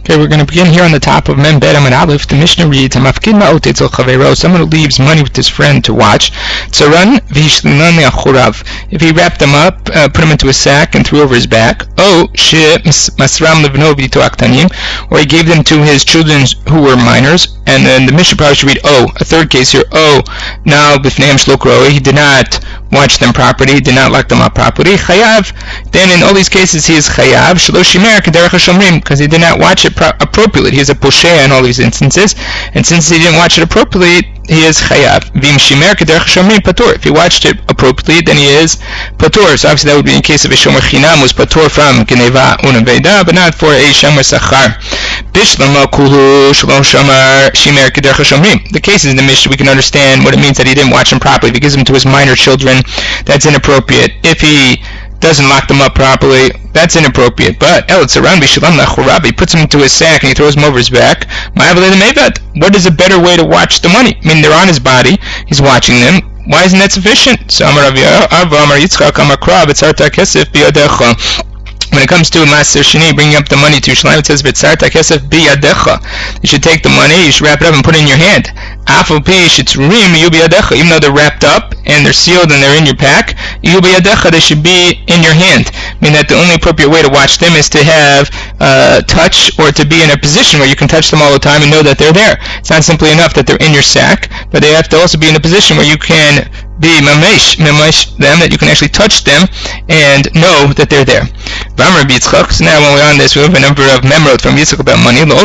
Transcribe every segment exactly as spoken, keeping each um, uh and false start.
Okay, we're going to begin here on the top of Mem Bet Amud Aleph. The Mishnah reads, "Hamafkid ma'ot etzel chavero," someone who leaves money with his friend to watch. Tzaran v'hishlinan le'achurav. If he wrapped them up, uh, put them into a sack, and threw over his back. Oh, she masram levno v'ito aktanim, or he gave them to his children who were minors. And then the Mishnah probably should read, oh, a third case here. Oh, now b'fneim shlok roi, he did not watch them properly, he did not lock them up properly. Chayav. Then in all these cases he is chayav shelo shimer k'derech hashomrim, because he did not watch it Pro- appropriately. He is a posheh in all these instances, and since he didn't watch it appropriately, he is chayav. V'im shimer k'derech hashomrim patur. If he watched it appropriately, then he is patur. So obviously that would be in case of a shomer chinam who's patur from geneva unaveda, but not for a shomer sachar. Bishlama kulu shalom shamar shimer k'derech hashomrim. The cases in the Mishnah we can understand what it means that he didn't watch them properly. If he gives them to his minor children, that's inappropriate. If he doesn't lock them up properly, that's inappropriate. But El Tzaran Bishalam Nachurab, he puts them into his sack and he throws them over his back. What is a better way to watch the money? I mean, they're on his body, he's watching them. Why isn't that sufficient? So Amar Avva Amar Yitzchak Amar Krab Etzarta Kesef Biyadecha. When it comes to Maser Shini, bringing up the money to Yerushalayim, it says B'tzarta Kesef Biyadecha. You should take the money, you should wrap it up and put it in your hand. Even though they're wrapped up and they're sealed and they're in your pack, they should be in your hand. I mean that the only appropriate way to watch them is to have uh, touch, or to be in a position where you can touch them all the time and know that they're there. It's not simply enough that they're in your sack, but they have to also be in a position where you can be mamesh, mamesh them, that you can actually touch them and know that they're there. So now when we're on this, we have a number of memorot from Yitzchak about money. The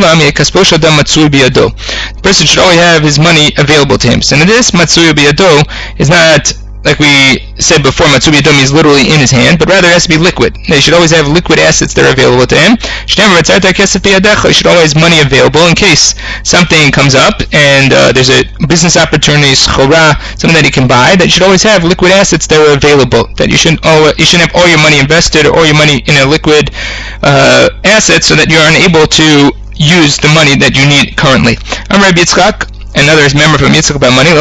person should always have his money available to him. So now this matzui biyado is not, like we said before, matzui biyado means literally in his hand, but rather it has to be liquid. They should always have liquid assets that are available to him. You should always have money available in case something comes up and uh, there's a business opportunity, schora, something that he can buy. That you should always have liquid assets that are available. That you shouldn't always, you shouldn't have all your money invested or all your money in a liquid uh, asset, so that you're unable to use the money that you need currently. I'm Rabbi Yitzchak. Another member from Yitzchak about money.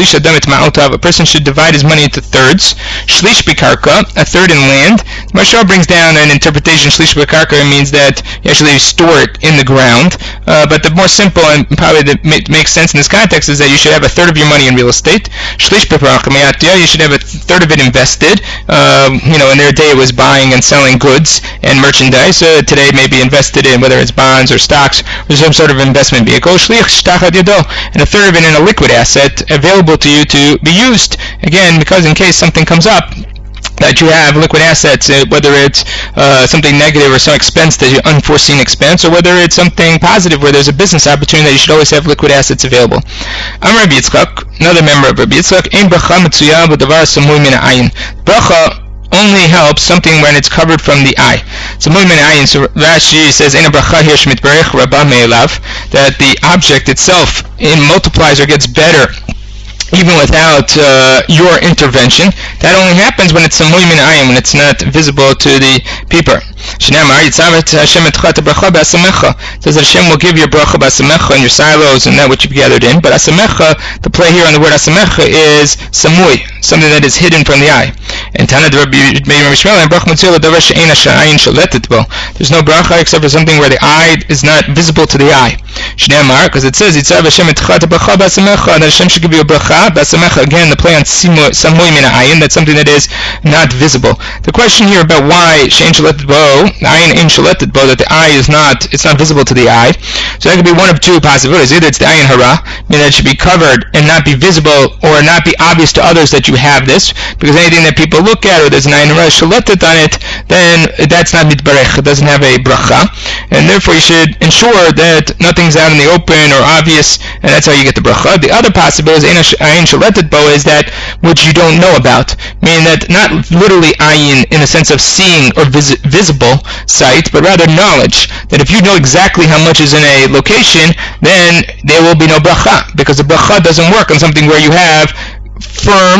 A person should divide his money into thirds. Shlish bikarka, a third in land. Mashal brings down an interpretation. Shlish bikarka means that you actually store it in the ground. Uh, but the more simple and probably that makes sense in this context is that you should have a third of your money in real estate. Shlish bikarka, you should have a third of it invested. Um, you know, in their day it was buying and selling goods and merchandise. Uh, today it may be invested in whether it's bonds or stocks or some sort of investment vehicle. Shlich shtachad yado. And a third of it in a liquid asset available to you to be used, again, because in case something comes up, that you have liquid assets, uh, whether it's uh, something negative or some expense that you unforeseen expense, or whether it's something positive where there's a business opportunity, that you should always have liquid assets available. I'm Rabbi Yitzchak, another member of Rabbi Yitzchak. Ein bracha mitzuya b'davar samui min ha'ayin. Bracha only helps something when it's covered from the eye. So Rashi says, "Ein bracha here shmitberech rabba me'elav," that the object itself in multiplies or gets better even without uh, your intervention. That only happens when it's samuy min ayin, when it's not visible to the peeper. Shnamar yitzavet Hashem etcha bracha b'asamecha. It says that Hashem will give your bracha b'asamecha in your silos and that which you've gathered in. But asamecha, the play here on the word asamecha is samuy, something that is hidden from the eye. And Tana Rabbi Meir Mishmel and bracha mitzvah davar she'ein ha'ayin shaletet bo. There's no bracha except for something where the eye is not visible to the eye. Shnamar, because it says yitzav Hashem etcha bracha b'asamecha, that Hashem should give you a bracha b'asamecha. Again, the play on samuy min ha'ayin, that's something that is not visible. The question here about why she'ein shaletet bo, ayin ein shaletet bo, that the eye is not, it's not visible to the eye. So that could be one of two possibilities. Either it's the ayin hara, meaning that it should be covered and not be visible or not be obvious to others that you have this, because anything that people look at, or there's an ayin hara shaletet on it, then that's not mitbarech, it doesn't have a bracha, and therefore you should ensure that nothing's out in the open or obvious, and that's how you get the bracha. The other possibility is ayin shaletet bo, is that which you don't know about, meaning that not literally ayin in the sense of seeing or vis- visible sight, but rather knowledge, that if you know exactly how much is in a location, then there will be no bracha, because the bracha doesn't work on something where you have firm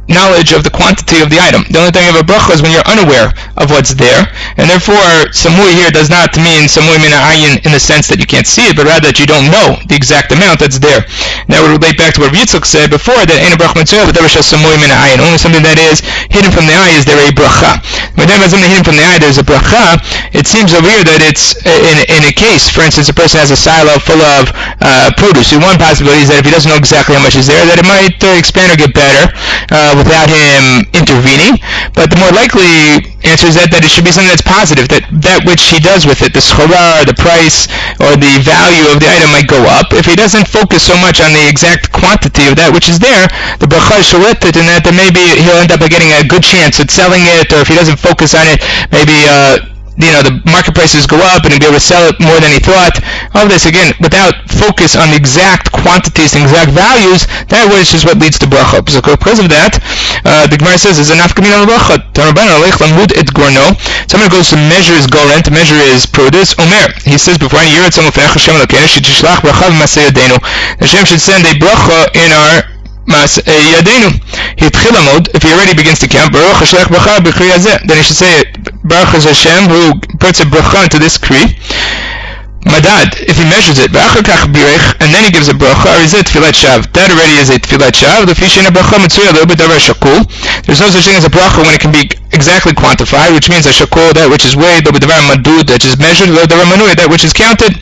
knowledge of the quantity of the item. The only time you have a bracha is when you're unaware of what's there, and therefore samui here does not mean samui min ha'ayin in the sense that you can't see it, but rather that you don't know the exact amount that's there. That would relate back to what Yitzchak said before, that ain't a bracha mitzvah, but there was samui min ha'ayin. Only something that is hidden from the eye is there a bracha. When there is something hidden from the eye, there's a bracha. It seems over here that it's in, in a case, for instance, a person has a silo full of uh, produce. So one possibility is that if he doesn't know exactly how much is there, that it might uh, expand or get better. Uh, without him intervening. But the more likely answer is that, that it should be something that's positive, that that which he does with it, the schora, the price, or the value of the item might go up. If he doesn't focus so much on the exact quantity of that which is there, the bracha is shaletet, and that then maybe he'll end up getting a good chance at selling it, or if he doesn't focus on it, maybe uh, you know, the market prices go up and he'll be able to sell it more than he thought. All of this, again, without focus on the exact quantities and exact values, that which is what leads to bracha. So because of that, uh, the Gemara says, is enough coming on the bracha. Someone goes to measure his goren, to measure his produce. Omer, he says, before any year, Hashem should send a bracha in our Mas Yadenu. If he already begins to count, Baruch Hashlech Bracha B'Kri Hazeh, then he should say, Baruch Hashem, who puts a bracha into this Kri. Madad, if he measures it, and then he gives a bracha, or is it tfilat shav? That already is a tfilat shav. There's no such thing as a bracha when it can be exactly quantified, which means a shakul, that which is weighed, madud, that is measured, that which is counted,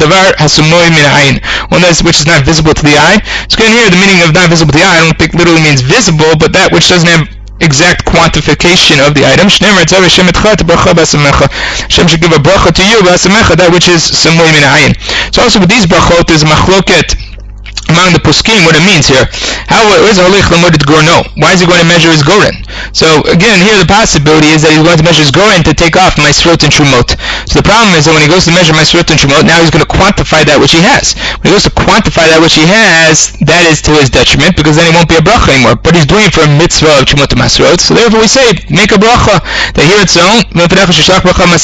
one which is not visible to the eye. So again here, the meaning of not visible to the eye, I don't think literally means visible, but that which doesn't have exact quantification of the item. Hashem should give a bracha to you, that which is samui min ha'ayin. So also with these brachot, there's a machloket among the poskim what it means here. How is Holich Lamudit Gorno? Why is he going to measure his goren? So again, here the possibility is that he's going to measure his goren to take off Maisrot and Shumot. So the problem is that when he goes to measure Maisrot and Shumot, now he's going to quantify that which he has. When he goes to quantify that which he has, that is to his detriment, because then he won't be a bracha anymore. But he's doing it for a mitzvah of Shumot and Maisrot. So therefore we say, make a bracha. That here it's own, there should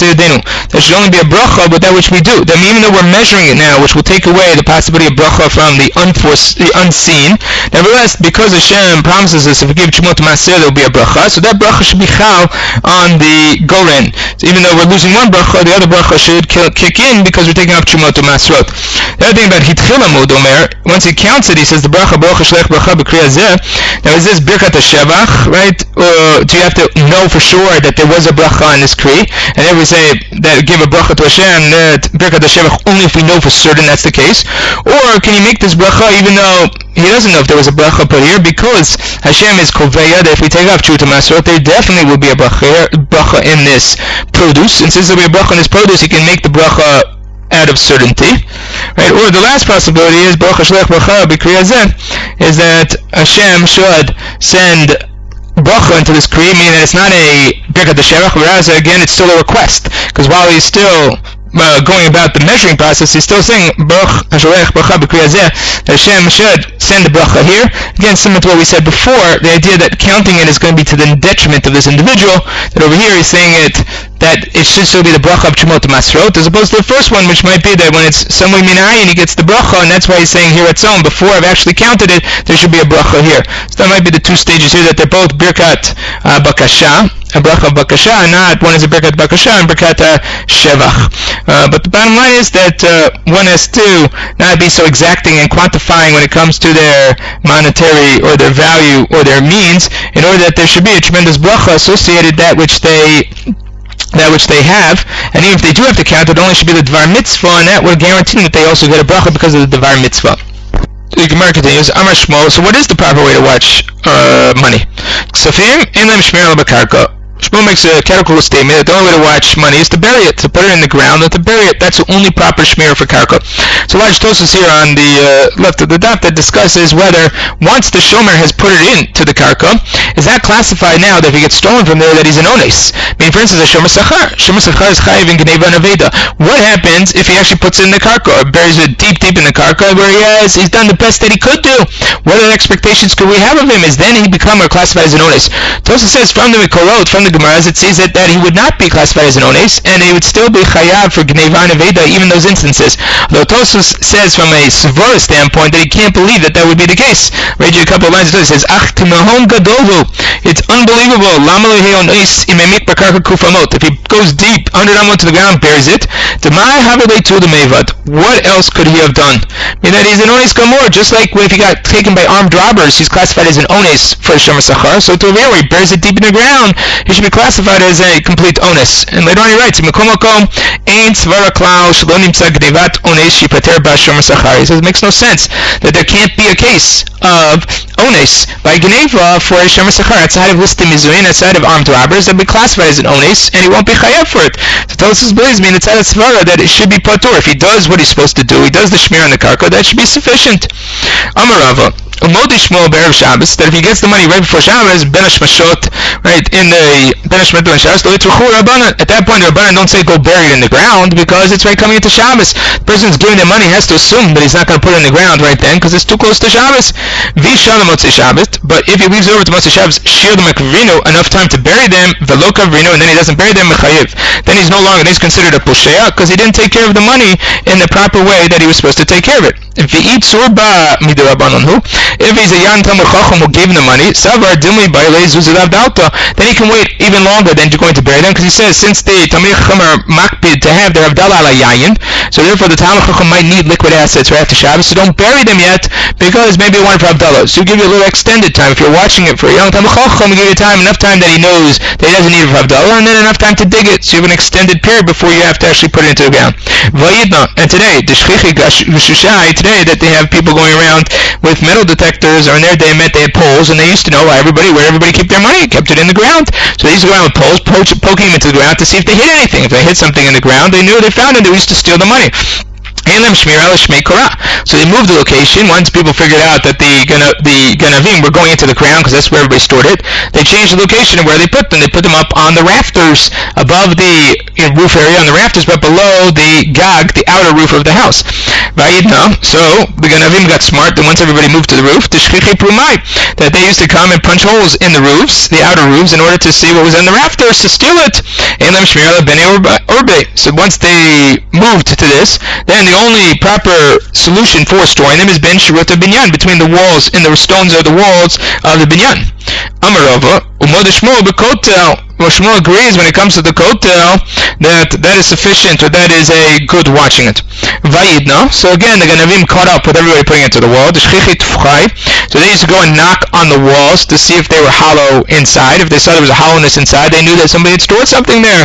only be a bracha with that which we do. That even though we're measuring it now, which will take away the possibility of bracha from the un for the unseen. Nevertheless, because Hashem promises us if we give Chumot Maaseh, there will be a bracha, so that bracha should be chal on the goren. So even though we're losing one bracha, the other bracha should kick in because we're taking up Chumot Maasrot. The other thing about Hitchil Amud Omer, once he counts it, he says the bracha bracha shlech bracha b'kri hazeh. Now is this birkat hashevach, right? Or do you have to know for sure that there was a bracha on this kri? And then we say that give a bracha to Hashem, that birkat hashevach only if we know for certain that's the case. Or can you make this bracha even though he doesn't know if there was a bracha put here, because Hashem is koveya that if we take off Chumot Maasrot, there definitely will be a bracha, bracha in this produce, and since there will be a bracha in this produce, he can make the bracha out of certainty, right? Or the last possibility is bracha shlech bracha b'kri hazeh, is that Hashem should send bracha into this kri, meaning that it's not a birkat hashevach, whereas again it's still a request, because while he's still Uh, going about the measuring process, he's still saying Baruch Hasholech Bracha B'Kri Hazeh, that Hashem should send the bracha here. Again, similar to what we said before, the idea that counting it is going to be to the detriment of this individual, that over here he's saying it that it should still be the bracha of Chumot Maasrot, as opposed to the first one, which might be that when it's Samui min ha'ayin, he gets the bracha, and that's why he's saying here at Tzom, before I've actually counted it, there should be a bracha here. So that might be the two stages here, that they're both Birkat uh, Bakasha, a bracha of Bakasha, not one is a Birkat Bakasha and Birkat uh, Shevach. Uh, but the bottom line is that uh, one has to not be so exacting and quantifying when it comes to their monetary or their value or their means, in order that there should be a tremendous bracha associated that which they that which they have, and even if they do have to count, it only should be the Dvar Mitzvah, and that would guarantee that they also get a bracha because of the Dvar Mitzvah. The Gemara continues, Amar Shmuel, so what is the proper way to watch uh, money? Ksafim, Ein Lehem Shmir Al B'Karka. Shmuel makes a categorical statement that the only way to watch money is to bury it, to put it in the ground, and to bury it. That's the only proper shmir for karka. So large Tosfos here on the uh, left of the dot that discusses whether once the shomer has put it into the karka, is that classified now that if he gets stolen from there that he's an ones? I mean, for instance, a shomer sachar. Shomer sachar is chayiv in gneva and aveda. What happens if he actually puts it in the karka, or buries it deep, deep in the karka, where he has, he's done the best that he could do? What other expectations could we have of him? Is then he become or classified as an ones? Tosfos says from the Mikorot, from the the Gemara, as it sees it, that he would not be classified as an ones, and he would still be chayav for gneva and aveda, even those instances. Though Tosfos says from a svara standpoint that he can't believe that that would be the case. Read you a couple of lines. It says, "Ach t'mahom gadolu." It's unbelievable. Lama lehe ones imemit bakarka kufamot. If he goes deep under the to the ground, buries it. Demai havele tu the mevad. What else could he have done? I mean, that he's an ones gamor, just like when if he got taken by armed robbers, he's classified as an ones for Shomer Sachar. So to over here, where he buries it deep in the ground, he should be classified as a complete onus. And later on he writes, "Mekomokom ein tzvara klau shelo nimtza gnevat ones shipater ba Shomer Sachar." He says it makes no sense that there can't be a case of ones by gneva for a Shomer Sachar outside of listim mizuin, outside of armed robbers, that would be classified as an ones, and he won't be chayav for it. So Tosfos believes me, and it's at a svara that it should be patur. If he does what he's supposed to do, he does the shmir on the karka, that should be sufficient. Amar Rava. Umodi Shmuel Be'erev Shabbos, that if he gets the money right before Shabbos, Ben Hashmashot, right, in the Ben Hashmashot on Shabbos, at that point the Rabbanan don't say go bury it in the ground, because it's right coming into Shabbos. The person who's giving the money has to assume that he's not going to put it in the ground right then, because it's too close to Shabbos. Vishala Motzei Shabbos, but if he leaves it over to Motzei Shabbos, Shir the Mekavrino, enough time to bury them, Velo Kavrino, and then he doesn't bury them, Mechayiv. Then he's no longer, he's considered a Poshea, because he didn't take care of the money in the proper way that he was supposed to take care of it. If he eats Surba Midirabbanonhu, if he's a young Talmud Chacham who gave him the money, Savar Dimli Bailei Zuzilav Dalta, then he can wait even longer than going to bury them, because he says since the Talmud Chacham are makpid to have their Havdalah ala Yayin, so therefore the Talmud Chacham might need liquid assets right after Shabbos, so don't bury them yet, because maybe you want it for Havdalah. So you give you a little extended time. If you're watching it for a young Talmud Chacham, you give you time, enough time that he knows that he doesn't need it for Havdalah, and then enough time to dig it, so you have an extended period before you have to actually put it into the ground. Vayidna, and today, the Shchichi Gashushai, today that they have people going around with metal detectors, or in their day met they had poles, and they used to know everybody where everybody kept their money, kept it in the ground. So they used to go around with poles, poach, poking them into the ground to see if they hit anything. If they hit something in the ground, they knew they found it. They used to steal the money. So they moved the location. Once people figured out that the gana, the ganavim were going into the ground, because that's where everybody stored it, they changed the location of where they put them. They put them up on the rafters above the you know, roof area on the rafters, but below the gag, the outer roof of the house. So the ganavim got smart, and once everybody moved to the roof, that they used to come and punch holes in the roofs, the outer roofs, in order to see what was in the rafters to steal it. So once they moved to this, then the only proper solution for storing them is ben shirut binyan, between the walls, in the stones of the walls of the binyan. Amarava, umod Shmuel bekotel. Well, Shmuel agrees when it comes to the kotel that that is sufficient, or that is a good watching it. Vayidna. So again, the ganavim caught up with everybody putting it to the wall. So they used to go and knock on the walls to see if they were hollow inside. If they saw there was a hollowness inside, they knew that somebody had stored something there.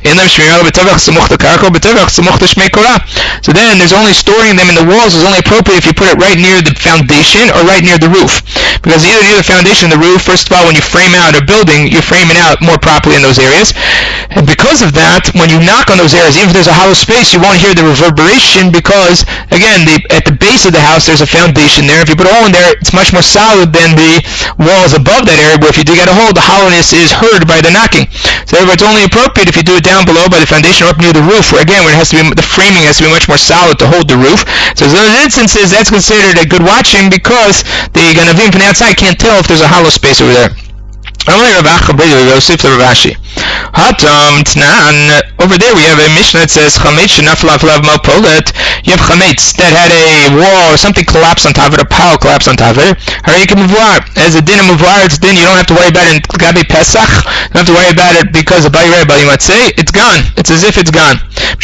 So then there's only storing them in the walls is only appropriate if you put it right near the foundation or right near the roof. Because either near the foundation or the roof, first of all, when you frame out a building, you frame it out more properly in those areas. And because of that, when you knock on those areas, even if there's a hollow space, you won't hear the reverberation, because again, the, at the base of the house there's a foundation there. If you put a hole in there, it's much more solid than the walls above that area, where if you dig out a hole, the hollowness is heard by the knocking. So therefore it's only appropriate if you do it down below by the foundation or up near the roof, where again, where it has to be, the framing has to be much more solid to hold the roof. So in those instances, that's considered a good watching, because the ganavim from the outside can't tell if there's a hollow space over there. Hatam Tnan. Over there we have a Mishnah that says chametz shenafel aflav malpolet. You have chametz that had a wall or something collapse on top of it, a pile collapse on top of it. As a din of muvar, it's din. You don't have to worry about it in Gabi Pesach. You don't have to worry about it because of Bayre Bali Matzeh. It's gone. It's as if it's gone.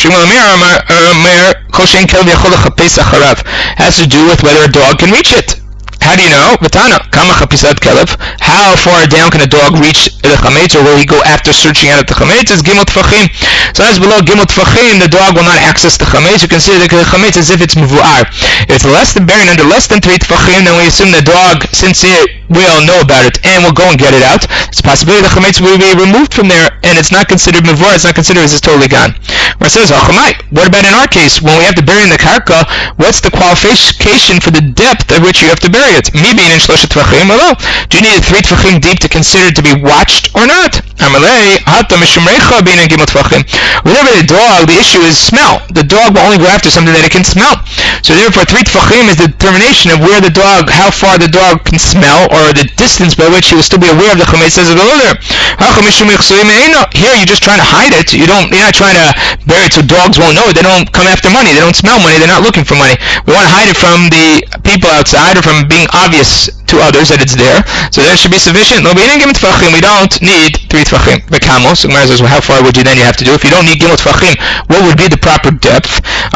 Has to do with whether a dog can reach it. How do you know? Vatana, kama chapisat kelev. How far down can a dog reach the chametz, or will he go after searching out at the chametz? It's gimel tfachim. So as below gimel tfachim, the dog will not access the chametz. You consider the chametz as if it's muvu'ar. If it's less than buried under less than three tfachim, then we assume the dog, since it will know about it and will go and get it out, it's a possibility the chametz will be removed from there, and it's not considered muvu'ar. It's not considered as it's totally gone. Where it says, what about in our case, when we have to bury in the karka? What's the qualification for the depth at which you have to bury it? Me being in shlosha tvachim, well, do you need it three tvachim deep to consider it to be watched or not? Amalei, hata mishumrecha being in gimel tvachim. Whenever the dog, the issue is smell. The dog will only go after something that it can smell. So therefore, three tefachim is the determination of where the dog, how far the dog can smell, or the distance by which he will still be aware of the chametz as of the odor. Here, you're just trying to hide it. You don't. You're not trying to bury it so dogs won't know it. They don't come after money. They don't smell money. They're not looking for money. We want to hide it from the people outside, or from being obvious to others that it's there. So that should be sufficient. We don't need three tefachim. The camels. So well, how far would you then you have to do? If you don't need gimel tefachim, what would be the proper depth?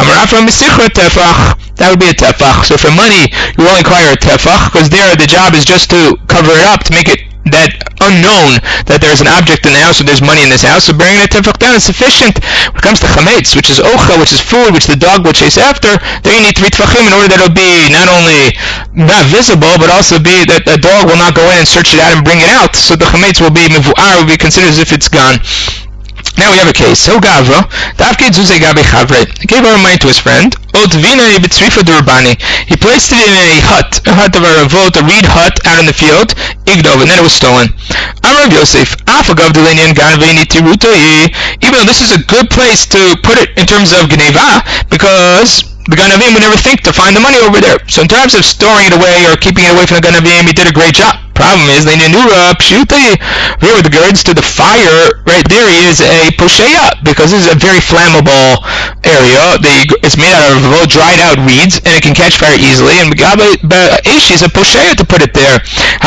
That would be a tefach. So for money, you will require a tefach, because there the job is just to cover it up, to make it that unknown that there's an object in the house, or there's money in this house. So bringing a tefach down is sufficient. When it comes to chametz, which is ochel, which is food, which the dog will chase after, then you need three tefachim in order that it'll be not only not visible, but also be that the dog will not go in and search it out and bring it out. So the chametz will be mevu'ar, will be considered as if it's gone. Now we have a case. So Gavra, Davke Zuzei Gabi Chavre, gave our money to his friend. Otvina Bitzrifa Durbani. He placed it in a hut, a hut of a revolt, a reed hut out in the field, Igdov, and then it was stolen. Amar Yosef, Afagav Delanian Ganveni Tirutai. Even though this is a good place to put it in terms of Geneva, because the Ganavim would never think to find the money over there. So in terms of storing it away or keeping it away from the Ganavim, he did a great job. Problem is, they knew Pshutai. Here with regards to the fire, right there is a posheya, because this is a very flammable area. The, it's made out of dried out reeds, and it can catch fire easily. And Aish is a posheya to put it there.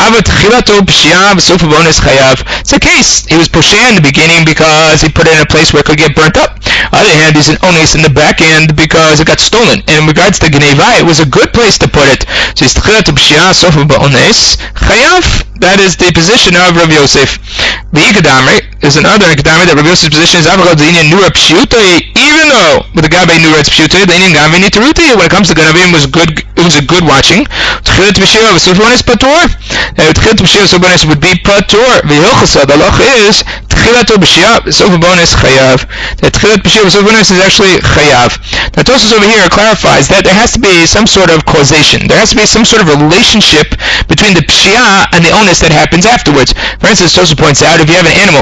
It's a case. He was posheya in the beginning because he put it in a place where it could get burnt up. On the other hand, he's an ones in the back end because it got stolen. And in regards to Geneva, it was a good place to put it. So it's tchilatu pshia sofu ba'ones chayav. That is the position of Rav Yosef. The Ikadamri is another Ikadamri that Rav Yosef's position is Avagad Zinian Nura Pshutai. Even though with the Gabe Nura it's Pshutai, the Indian Gabe Nitaruti, when it comes to Ganavim, was good. It was a good watching. Tchilat B'Shia V'Sofonis Patur. Tchilat B'Shia V'Sofonis would be Patur. V'Yochasa. The loch is Tchilat B'Shia V'Sofonis Chayav. The Tchilat B'Shia V'Sofonis is actually Chayav. Now Tosfos over here clarifies that there has to be some sort of causation. There has to be some sort of relationship between the Pshia and the onus that happens afterwards. For instance, Tosfos points out, if you have an animal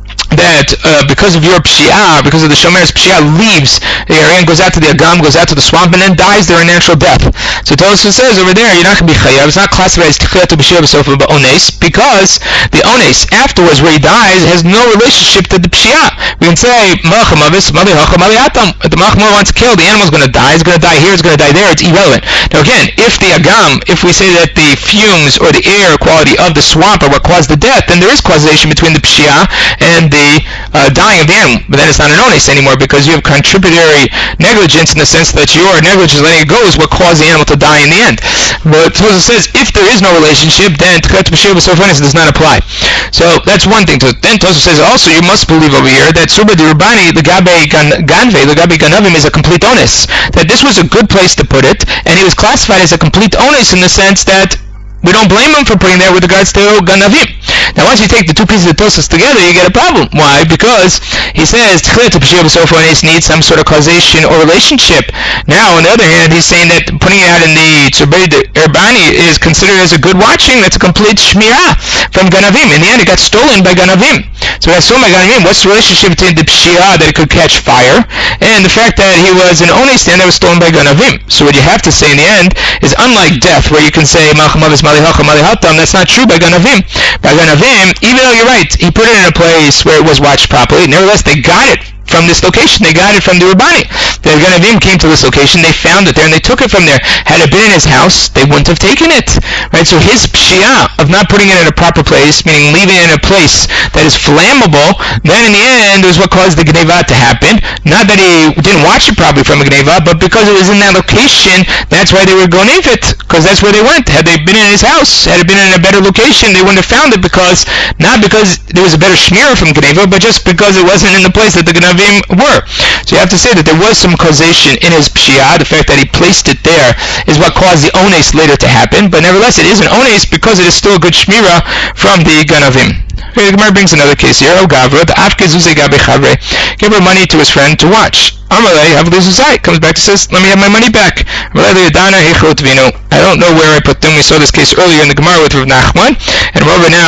that uh, because of your pshia, because of the shomer's pshia, leaves, the Aryan goes out to the agam, goes out to the swamp, and then dies there a natural death. So Tosfos says over there, you're not going to be chayav. It's not classified as tchilatu b'shia b'sofa ba'ones, because the ones afterwards, where he dies, has no relationship to the pshia. We can say malachamavis mali hachamali atam. The malachama wants to kill, the animal's going to die. It's going to die here. It's going to die there. It's irrelevant. Now again, if the agam, if we say that the fumes or the air quality of the swamp are what caused the death, then there is causation between the pshia and the Uh, dying of the animal, but then it's not an ones anymore, because you have contributory negligence in the sense that your negligence letting it go is what caused the animal to die in the end. But Tosfos says if there is no relationship, then tchilat b'shia b'sofonis does not apply. So that's one thing. Then Tosfos says also you must believe over here that Surba Dirubani, the Gabe Ganve, the Gabe Ganavim is a complete ones. That this was a good place to put it, and he was classified as a complete ones in the sense that we don't blame him for putting there with regards to Ganavim. Now once you take the two pieces of Tosfos together, you get a problem. Why? Because he says tchilat b'shia b'sofonis needs some sort of causation or relationship. Now on the other hand, he's saying that putting it out in the Tzubei Erbani is considered as a good watching. That's a complete shmirah from Ganavim. In the end, it got stolen by Ganavim. So that's stolen by Ganavim. What's the relationship between the pshia that it could catch fire and the fact that he was an ones stand that was stolen by Ganavim? So what you have to say in the end is, unlike death, where you can say malchamavis mali hacham mali hatam, that's not true by Ganavim. By Ganavim, even though you're right, he put it in a place where it was watched properly, nevertheless they got it from this location. They got it from the Urbani. The Ganavim came to this location, they found it there, and they took it from there. Had it been in his house, they wouldn't have taken it. Right? So his pshia of not putting it in a proper place, meaning leaving it in a place that is flammable, then in the end is what caused the Gneva to happen. Not that he didn't watch it properly from a Gneva, but because it was in that location, that's why they were going in it, because that's where they went. Had they been in his house, had it been in a better location, they wouldn't have found it, because not because there was a better shmira from Gneva, but just because it wasn't in the place that the Gnavim were. So you have to say that there was some causation in his pshia. The fact that he placed it there is what caused the ones later to happen, but nevertheless it is an ones because it is still a good shmira from the Ganavim. Okay, the Gemara brings another case here. Oh Gavra, the Afke Zuzei Gabe Chavre gave her money to his friend to watch. Amalei Havli Zuzai comes back and says, let me have my money back. Amalei Yadana Hechot Vino. I don't know where I put them. We saw this case earlier in the Gemara with Rav Nachman, and Rav now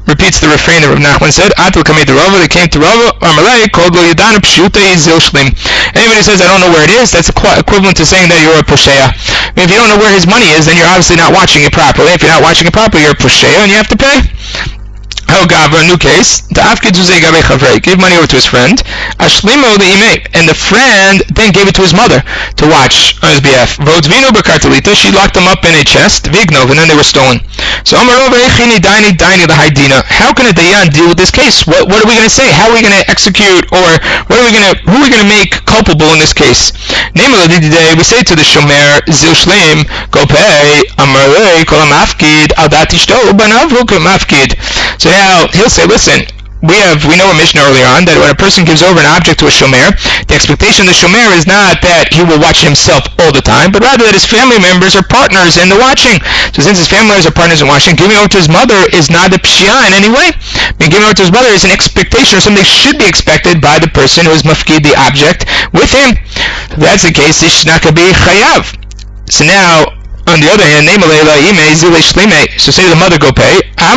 repeats the refrain that Rav Nachman said, Atul Kamei to Rava, they came to Rava, Amalei, called Lo Yadana Pshuta Zil Shlim. Anybody says, I don't know where it is, that's equivalent to saying that you're a Posheya. I mean, if you don't know where his money is, then you're obviously not watching it properly. If you're not watching it properly, you're a Posheya and you have to pay. However, a new case, give money over to his friend, and the friend then gave it to his mother to watch on his behalf. She locked them up in a chest, and then they were stolen. So, how can a dayan deal with this case? What, what are we going to say? How are we going to execute, or what are we going to, who are we going to make culpable in this case? We say to the shomer, zil shleim, go pay, amarei, kol mafkid, al dat ishto, banav mafkid. So now he'll say, listen, we have we know a Mishnah earlier on that when a person gives over an object to a shomer, the expectation of the shomer is not that he will watch himself all the time, but rather that his family members are partners in the watching. So since his family members are partners in watching, giving over to his mother is not a pshia in any way. I mean, giving over to his mother is an expectation, or something should be expected by the person who is mafkid the object with him. If that's the case, this should not be chayav. So now, on the other hand, so say to the mother, go pay.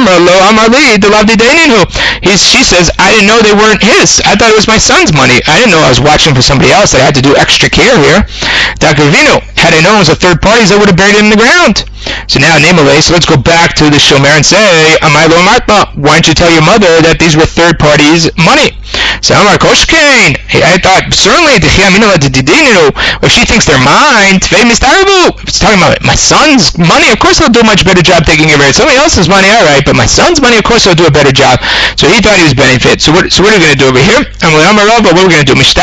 She says, I didn't know they weren't his. I thought it was my son's money. I didn't know I was watching for somebody else, that I had to do extra care here. Had I known it was a third party, I would have buried it in the ground. So now, so let's go back to the shomer and say, why don't you tell your mother that these were third parties' money? So Amar Koshkein, I thought certainly if she thinks they're mine, if it's talking about my son's money, of course they'll do a much better job taking care of it. Somebody else's money, all right, but my son's money, of course they'll do a better job. So he thought he was benefit. So what? So what are we going to do over here? Amar Rava, what are we going to do? He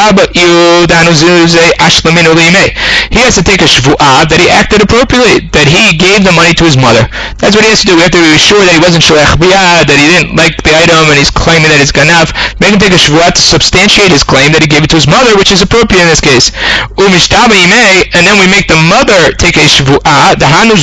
has to take a shvu'ah that he acted appropriately, that he gave the money to his mother. That's what he has to do. We have to be sure that he wasn't sholech biyad, that he didn't like the item and he's claiming that it's ganav. Make him take a shvu'ah to substantiate his claim that he gave it to his mother, which is appropriate in this case. And then we make the mother take a shvu'ah,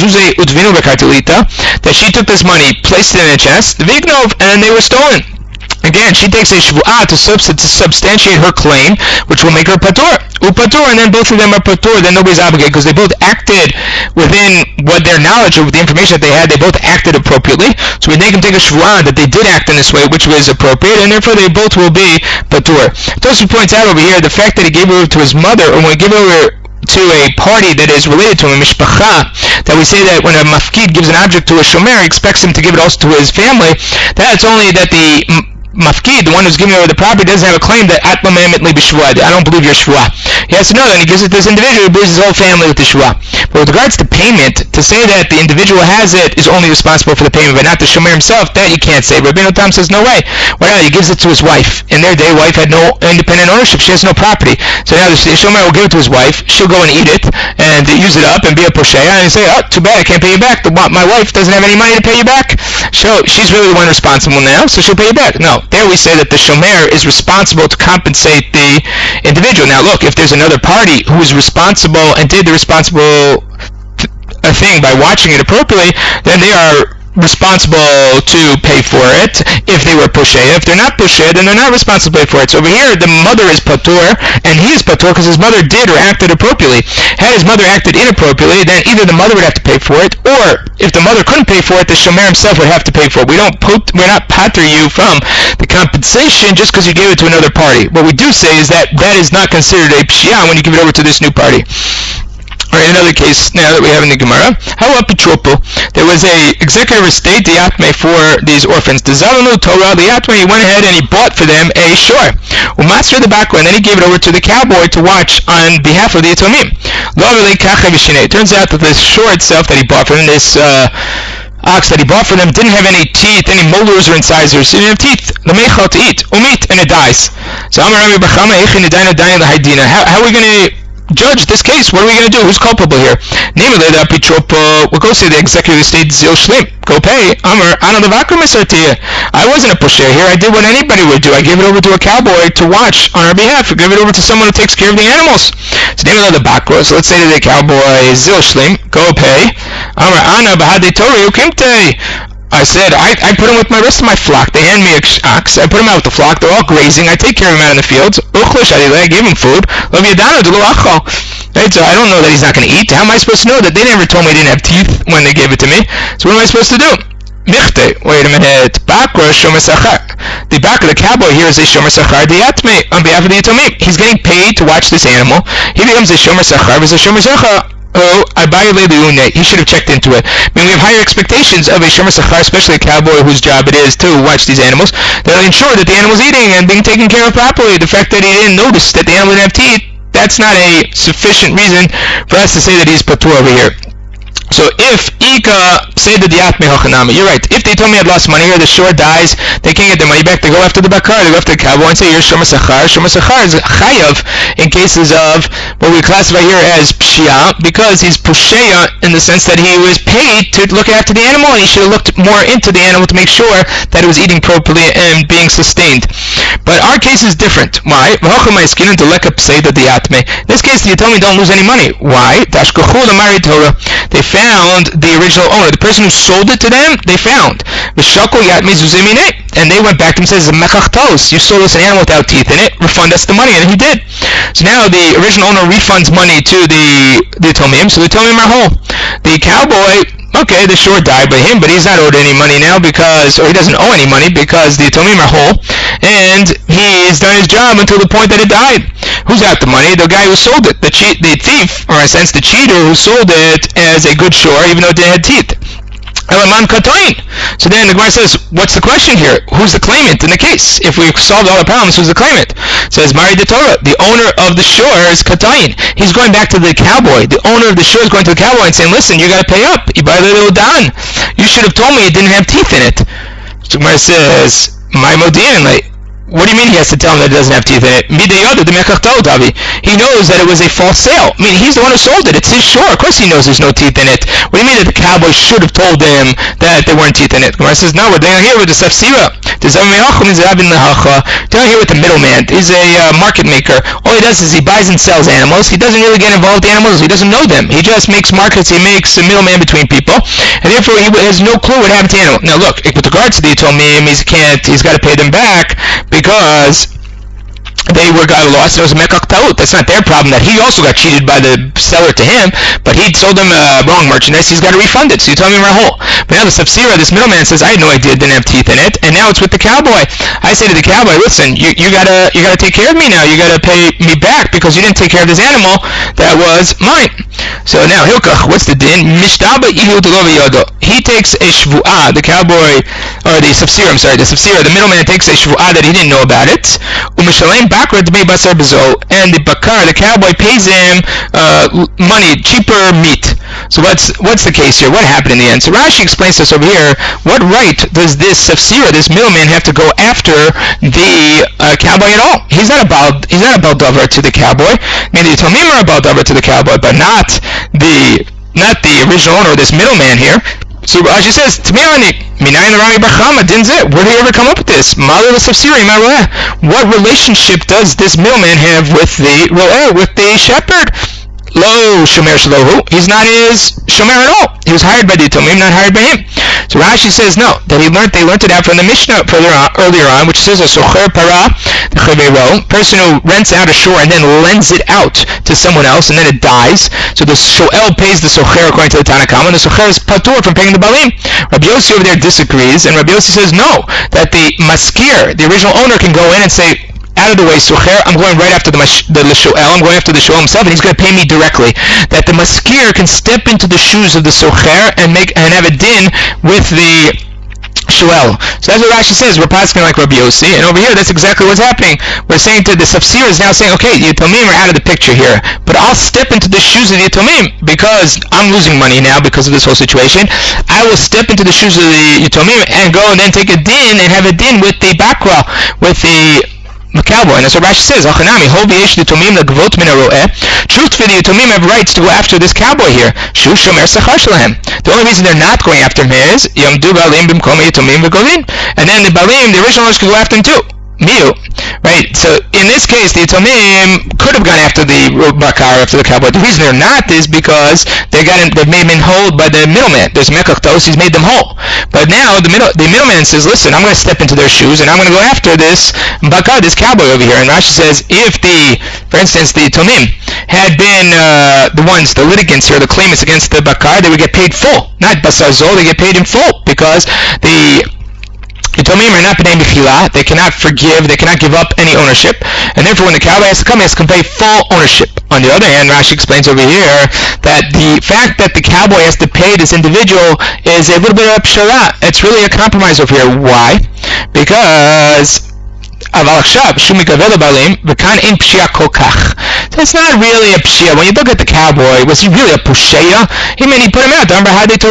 that she took this money, placed it in a chest, and then they were stolen. Again, she takes a shvu'ah to, subst- to substantiate her claim, which will make her patur. Upatur, and then both of them are patur, then nobody's obligated, because they both acted within what their knowledge of the information that they had, they both acted appropriately. So we make them take a shvu'ah that they did act in this way, which was appropriate, and therefore they both will be patur. Tosfos points out over here the fact that he gave over to his mother, or when he gave over to a party that is related to him, a mishpacha, that we say that when a mafkid gives an object to a shomer, he expects him to give it also to his family. That's only that the mafkid, the one who's giving over the property, doesn't have a claim that atma me'emetli b'shvuah, I don't believe your shvuah. He has to know that, and he gives it to this individual who believes his whole family with the shvuah. But with regards to payment, to say that the individual has it is only responsible for the payment, but not the shomer himself, that you can't say. Rabbeinu Tam says, no way. Why not? He gives it to his wife. In their day, wife had no independent ownership. She has no property. So now the shomer will give it to his wife. She'll go and eat it, and use it up, and be a posheya, and say, oh, too bad, I can't pay you back. The, my wife doesn't have any money to pay you back. So she's really the one responsible now, so she'll pay you back. No. There we say that the shomer is responsible to compensate the individual. Now look, if there's another party who is responsible and did the responsible th- a thing by watching it appropriately, then they are responsible to pay for it if they were posheya. If they're not posheya, then they're not responsible for it. So over here, the mother is patur, and he is patur because his mother did or acted appropriately. Had his mother acted inappropriately, then either the mother would have to pay for it, or if the mother couldn't pay for it, the shomer himself would have to pay for it. We don't put, we're not patur you from the compensation just because you gave it to another party. What we do say is that that is not considered a pshia when you give it over to this new party. Alright, another case now that we have in the Gemara. How about Pitropo? There was a executive estate, the Yatme, for these orphans. The Zalanu Torah, the Yatme, he went ahead and he bought for them a shore. Umaster the background, and then he gave it over to the cowboy to watch on behalf of the Yatomim. It turns out that the shore itself that he bought for them, this uh, ox that he bought for them, didn't have any teeth, any molars or incisors. It didn't have teeth. The meichal to eat, umit, and it dies. So Amar Rami Bachama, how are we going to judge this case? What are we going to do? Who's culpable here? Namely, the Pitropo, we'll go say the executive estate Zil Shlim. Go pay. Amar, Ana Levakrim Esartia. I wasn't a pusher here. I did what anybody would do. I gave it over to a cowboy to watch on our behalf. I gave it over to someone who takes care of the animals. So namely, the Bakro. So let's say to the cowboy Zil Shlim, go pay. Amar, Ana Bahadi Tori Ukimte. I said, I, I put him with my rest of my flock. They hand me an ox. I put him out with the flock. They're all grazing. I take care of him out in the fields. I gave him food. Right, so I don't know that he's not going to eat. How am I supposed to know that? They never told me he didn't have teeth when they gave it to me. So what am I supposed to do? Michte, wait a minute. Bakra Shomer Sachar. The Bakra, the cowboy here, is a Shomer Sachar Diatme on behalf of the Yatomim. He's getting paid to watch this animal. He becomes a Shomer Sachar. He's a Shomer Sachar. Oh, he should have checked into it. I mean, we have higher expectations of a Shomer Sachar, especially a cowboy whose job it is to watch these animals. They'll ensure that the animal's eating and being taken care of properly. The fact that he didn't notice that the animal didn't have teeth, that's not a sufficient reason for us to say that he's patur over here. So if Ika say the Diatme Hachanami, you're right. If they told me I'd lost money here, the shore dies, they can't get their money back, they go after the Bakar, they go after the cowboy and say you're Shomer Sachar. Shomer Sachar is Chayav in cases of what we classify here as Pshia, because he's Pusheya in the sense that he was paid to look after the animal, and he should have looked more into the animal to make sure that it was eating properly and being sustained. But our case is different. Why? In this case, the Yatomi don't lose any money. Why? They found the original owner, the person who sold it to them, they found. And they went back to him and says, you sold us an animal without teeth in it, refund us the money, and he did. So now the original owner refunds money to the the Tomim, so the Tomim are whole. The cowboy, okay, the shore died by him, but he's not owed any money now because, or he doesn't owe any money because the Tomim are whole, and he's done his job until the point that it died. Who's got the money? The guy who sold it, the cheat, the thief, or in a sense the cheater who sold it as a good shore, even though it didn't have teeth. Elaman Katoin. So then the Gemara says, what's the question here? Who's the claimant in the case? If we solved all the problems, who's the claimant? It says, Mari de Torah, the owner of the shore is Katoin. He's going back to the cowboy. The owner of the shore is going to the cowboy and saying, listen, you got to pay up. You should have told me it didn't have teeth in it. So the Gemara says, my Modian, like, what do you mean he has to tell him that it doesn't have teeth in it? He knows that it was a false sale. I mean, he's the one who sold it. It's his shore. Of course he knows there's no teeth in it. What do you mean that the cowboy should have told him that there weren't teeth in it? Gemara says, no, we're down here with the Safsira. Down here with the middleman. He's a uh, market maker. All he does is he buys and sells animals. He doesn't really get involved with animals. He doesn't know them. He just makes markets. He makes a middleman between people. And therefore he has no clue what happened to the animal. Now look, with regards to the Yitomim, he can't, he's got to pay them back because they were got lost. It was a mekach ta'ut. That's not their problem that he also got cheated by the seller to him, but he sold them uh, wrong merchandise. He's got to refund it. So you tell me Rahul. But now the Safsira, this middleman, says, I had no idea it didn't have teeth in it, and now it's with the cowboy. I say to the cowboy, listen, you, you gotta you gotta take care of me now. You gotta pay me back because you didn't take care of this animal that was mine. So now Hilkach, what's the din? Mishtaba ihu delova yodo. He takes a shvu'ah, the cowboy, or the Safsira, I'm sorry, the Safsira, the middleman takes a shvu'ah that he didn't know about it. Umishalem bakar dmei basar bezo, and the bakar, the cowboy, pays him uh, money, cheaper meat. So what's what's the case here? What happened in the end? So Rashi explains this over here. What right does this Safsira, this middleman, have to go after the uh, cowboy at all? He's not about he's not about davar to the cowboy. Maybe the Tomim are about davar to the cowboy, but not the not the original owner, this middleman here. So Rashi says, Tmiani, Minayin Rami Bachama, Dinzeh, where did he ever come up with this? What relationship does this middleman have with the Ro'eh, with the shepherd? Lo Shomer Shalohu. He's not his Shomer at all. He was hired by the Tomim, not hired by him. So Rashi says no, that he learned they learned it out from the Mishnah further on, earlier on, which says a socher para, the chavero, person who rents out a shore and then lends it out to someone else and then it dies. So the shoel pays the socher according to the Tanakama, and the socher is patur from paying the balim. Rabbi Yossi over there disagrees, and Rabbi Yossi says no, that the maskir, the original owner, can go in and say, out of the way, Socher, I'm going right after the the Shoel, I'm going after the Shoel himself, and he's going to pay me directly. That the Maskir can step into the shoes of the Socher and make and have a din with the Shoel. So that's what Rashi says. We're passing like Rabbi Yossi, and over here, that's exactly what's happening. We're saying to the Safsir is now saying, okay, the Yatomim are out of the picture here, but I'll step into the shoes of the Yatomim because I'm losing money now because of this whole situation. I will step into the shoes of the Yatomim and go and then take a din and have a din with the Bakra, with the the cowboy. And that's what Rashi says. Truthfully, the Yatomim have rights to go after this cowboy here. The only reason they're not going after him is and then the balim, the original owners, can go after him too. Miu, right? So in this case, the Yitomim could have gone after the Bakar, after the cowboy. The reason they're not is because they got him, they've made him whole by the middleman. There's Mekachtos, he's made them whole. But now the middle, the middleman says, listen, I'm going to step into their shoes and I'm going to go after this Bakar, this cowboy over here. And Rashi says, if the, for instance, the Yitomim had been uh, the ones, the litigants here, the claimants against the Bakar, they would get paid full. Not Basar Zol, they get paid in full because the Yitomim are not b'nei mechila. They cannot forgive. They cannot give up any ownership. And therefore, when the cowboy has to come, he has to convey full ownership. On the other hand, Rashi explains over here that the fact that the cowboy has to pay this individual is a little bit of a pshara. It's really a compromise over here. Why? Because אבל עכשיו, שהוא מקבל לבעלים, וכאן אין פשיעה כל כך. So it's not really a pshia. When you look at the cowboy, was he really a pushea? He mean, he put him out.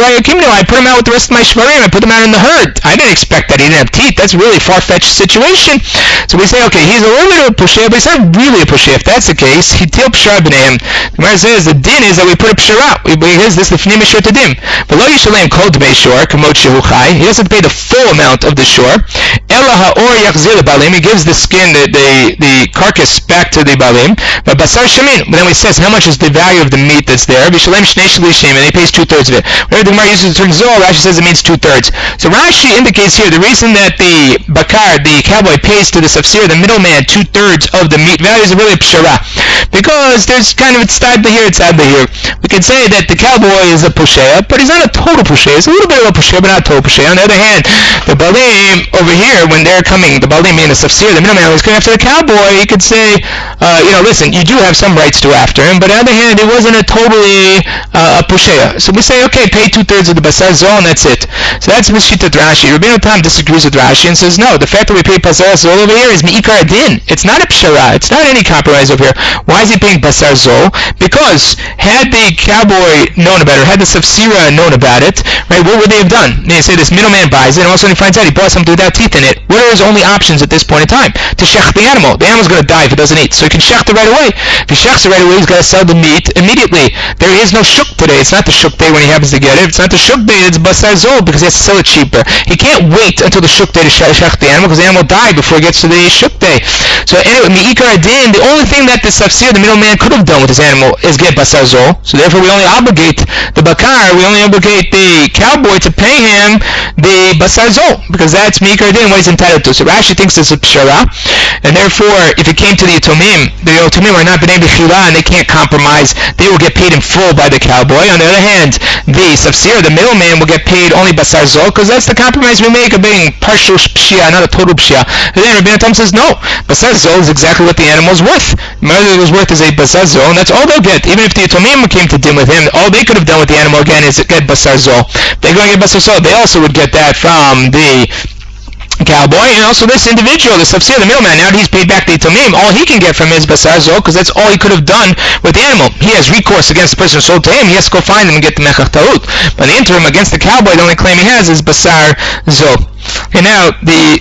I put him out with the rest of my shvarim. I put him out in the herd. I didn't expect that he didn't have teeth. That's a really far-fetched situation. So we say, okay, he's a little bit of a pushea, but he's not really a pushea. If that's the case, he til pshara b'neim. The Gemara says the din is that we put a pshara. Because this is the fnim shor tadim. But lo yishalem kol dmei shor kamot shehu chai. He doesn't pay the full amount of the shor. Ela ha'or yachzir lebalim. He gives the skin, the, the, the carcass back to the balim. But basar shamin. But then he says how much is the value of the meat that's there. Vishalem shnei shlishim, and he pays two-thirds of it. Whenever the Gemara uses the term zol, Rashi says it means two-thirds. So Rashi indicates here the reason that the bakar, the cowboy, pays to the safsir, the middleman, two-thirds of the meat value is really a pshara. Because there's kind of, it's tzad here, it's tzad here. We could say that the cowboy is a pushea, but he's not a total pushea. He's a little bit of a pushea, but not a total pushea. On the other hand, the balim over here, when they're coming, the balim being the safsir, the middleman was going after the cowboy, he could say, uh, you know, listen, you do have some rights to after him, but on the other hand, it wasn't a totally uh, a pushea. So we say, okay, pay two-thirds of the basar zol, and that's it. So that's Mishitat Rashi. Rabbeinu Tam disagrees with Rashi and says, no, the fact that we pay basar zol over here is mi'ikar adin. It's not a pshara. It's not any compromise over here. Why is he paying basar zol? Because had the cowboy known about it, or had the safsira known about it, right, what would they have done? They say this middleman buys it, and all of a sudden he finds out he bought something without teeth in it. What are his only options at this point in time? To shech the animal. The animal's going to die if it doesn't eat. So he can shech it right away. If he shechs it right away, he's got to sell the meat immediately. There is no shuk today. It's not the shuk day when he happens to get it. It's not the shuk day. It's basar zol because he has to sell it cheaper. He can't wait until the shuk day to shech the animal because the animal will die before he gets to the shuk day. So anyway, mi'ikar adin, the only thing that the safsir, the middleman, could have done with his animal is get basar zol. So therefore we only obligate the bakar, we only obligate the cowboy to pay him the basar zol because that's mi'ikar adin, what he's entitled to. So Rashi thinks it's a pshara, and therefore if it came to the Yitomim, the Yitomim are not b'nei b'chila and they can't compromise. They will get paid in full by the cowboy. On the other hand, the safsir, the middleman, will get paid only basar zol because that's the compromise we make of being partial pshia, not a total pshia. And then Rabbeinu Tam says no, basar zol is exactly what the animal is worth. The money it was worth is a basar zol, and that's all they'll get. Even if the Yitomim came to din with him, all they could have done with the animal again is get basar zol. They're going to get basar zol. They also would get that from the cowboy, and also this individual, the safsir, the middleman, now that he's paid back the Yitomim, all he can get from his basar zol, because that's all he could have done with the animal. He has recourse against the person who sold to him. He has to go find them and get the mechach ta'ut. But in the interim, against the cowboy, the only claim he has is basar zol. And now, the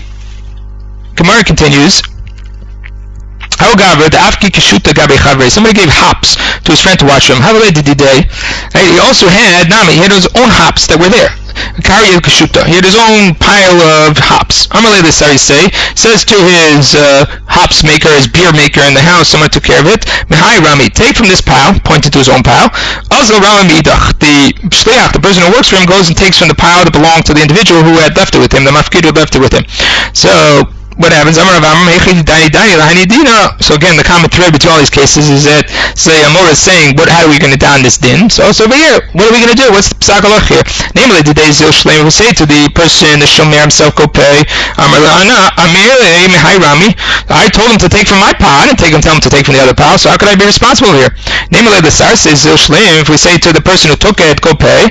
Gemara continues. Somebody gave hops to his friend to watch him. He also had, Nami, he had his own hops that were there. He had his own pile of hops. Amalei L'Sari say says to his uh, hops maker, his beer maker in the house, someone took care of it. Mehai Rami, take from this pile, pointed to his own pile. Azal Rami Midach, the shliach, the person who works for him, goes and takes from the pile that belonged to the individual who had left it with him. The mafkid who left it with him. So what happens? So again, the common thread between all these cases is that say Amor is saying, "What? How are we going to down this din?" So, so over here, what are we going to do? What's the psak halach here? Namely, the day zil shleim will say to the person, the shomer himself, go pay. I told him to take from my pile. I didn't take him tell him to take from the other pile. So how could I be responsible here? Namely, the sar says zil shleim. If we say to the person who took it, go pay.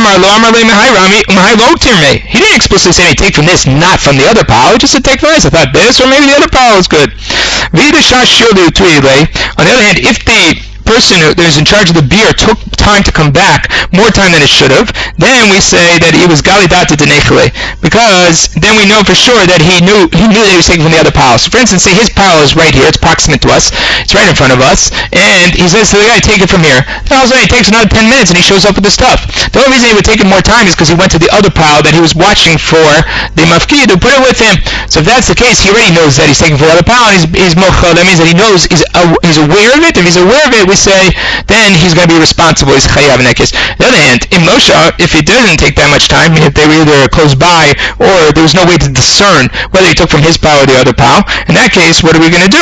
He didn't explicitly say, "Take from this, not from the other pile." He just said, "Take from this." I thought this, or maybe the other pile is good. On the other hand, if the person who is in charge of the beer took time to come back, more time than it should have, then we say that he was galidata denechele, because then we know for sure that he knew he knew that he was taking from the other pile. So for instance, say his pile is right here, it's proximate to us, it's right in front of us, and he says to the guy, take it from here. Then all of a sudden it takes another ten minutes and he shows up with the stuff. The only reason he would take it more time is because he went to the other pile that he was watching for the mafkid who put it with him. So if that's the case, he already knows that he's taking from the other pile, and he's, he's mochel. That means that he knows, he's, uh, he's aware of it. If he's aware of it, we say, then he's going to be responsible. He's chayav in that case. On the other hand, in Moshe, if it doesn't take that much time, if they were either close by or there was no way to discern whether he took from his pile or the other pile, in that case, what are we going to do?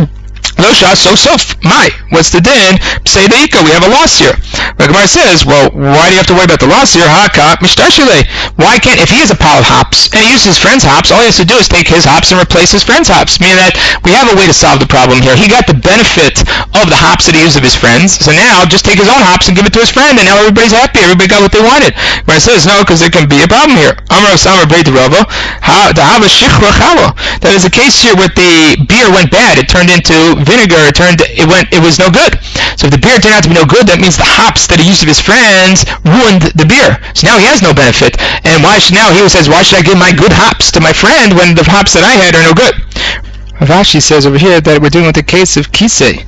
Losha, so so my, what's the din? Say the ika, we have a loss here. The Gemara says, well, why do you have to worry about the loss here? Haka mishtashile. Why can't, if he has a pile of hops and he uses his friend's hops, all he has to do is take his hops and replace his friend's hops. Meaning that we have a way to solve the problem here. He got the benefit of the hops that he used of his friends, so now just take his own hops and give it to his friend, and now everybody's happy. Everybody got what they wanted. Gemara says, no, because there can be a problem here. Amar Samar Breit Rava, the hava shichra chalo. That is a case here where the beer went bad. It turned into vinegar, it turned, it went, it was no good. So if the beer turned out to be no good, that means the hops that he used of his friends ruined the beer. So now he has no benefit. And why should, now he says, why should I give my good hops to my friend when the hops that I had are no good? Rashi says over here that we're dealing with a case of kisei.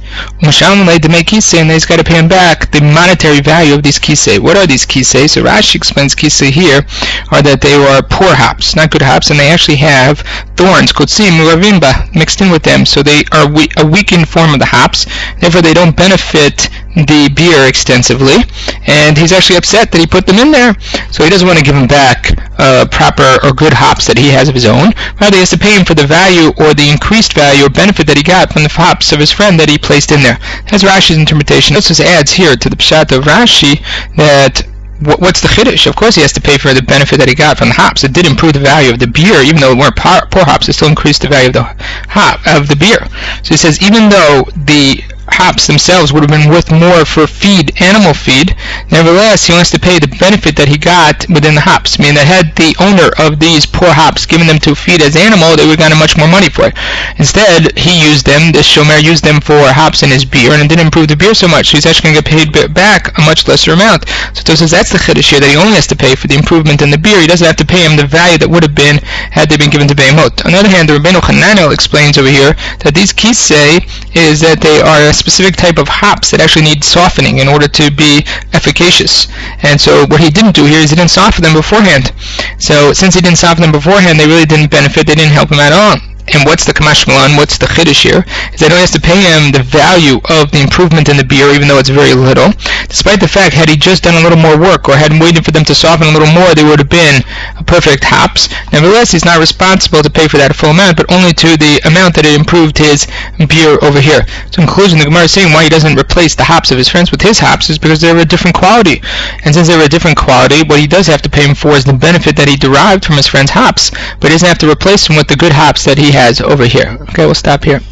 To make kisei, and he's got to pay him back the monetary value of these kisei. What are these kisei? So Rashi explains kisei here are that they are poor hops, not good hops, and they actually have thorns, kotsim, uravimba, mixed in with them. So they are we- a weakened form of the hops. Therefore, they don't benefit the beer extensively. And he's actually upset that he put them in there. So he doesn't want to give him back uh, proper or good hops that he has of his own. Rather, he has to pay him for the value or the increased value or benefit that he got from the hops of his friend that he placed in there. That's Rashi's interpretation. This adds here to the pshat of Rashi that what's the chiddush? Of course he has to pay for the benefit that he got from the hops. It did improve the value of the beer, even though it weren't poor hops, it still increased the value of the hop, of the beer. So he says even though the hops themselves would have been worth more for feed, animal feed, nevertheless he wants to pay the benefit that he got within the hops, meaning that had the owner of these poor hops given them to feed as animal, they would have gotten much more money for it. Instead, he used them, this shomer used them for hops in his beer, and it didn't improve the beer so much, so he's actually going to get paid back a much lesser amount. So it says that's the chiddush here, that he only has to pay for the improvement in the beer. He doesn't have to pay him the value that would have been had they been given to Behemoth. On the other hand, the Rabbeinu Hananel explains over here that these kisei is that they are a specific type of hops that actually need softening in order to be efficacious. And so what he didn't do here is he didn't soften them beforehand. So since he didn't soften them beforehand, they really didn't benefit, they didn't help him at all. And what's the Kamash Malan, what's the Chiddush here? Is that he only has to pay him the value of the improvement in the beer, even though it's very little. Despite the fact, had he just done a little more work, or had waited for them to soften a little more, they would have been perfect hops. Nevertheless, he's not responsible to pay for that full amount, but only to the amount that it improved his beer over here. So in conclusion, the Gemara is saying why he doesn't replace the hops of his friends with his hops is because they're a different quality. And since they're a different quality, what he does have to pay him for is the benefit that he derived from his friend's hops, but he doesn't have to replace them with the good hops that he has over here. Okay, we'll stop here.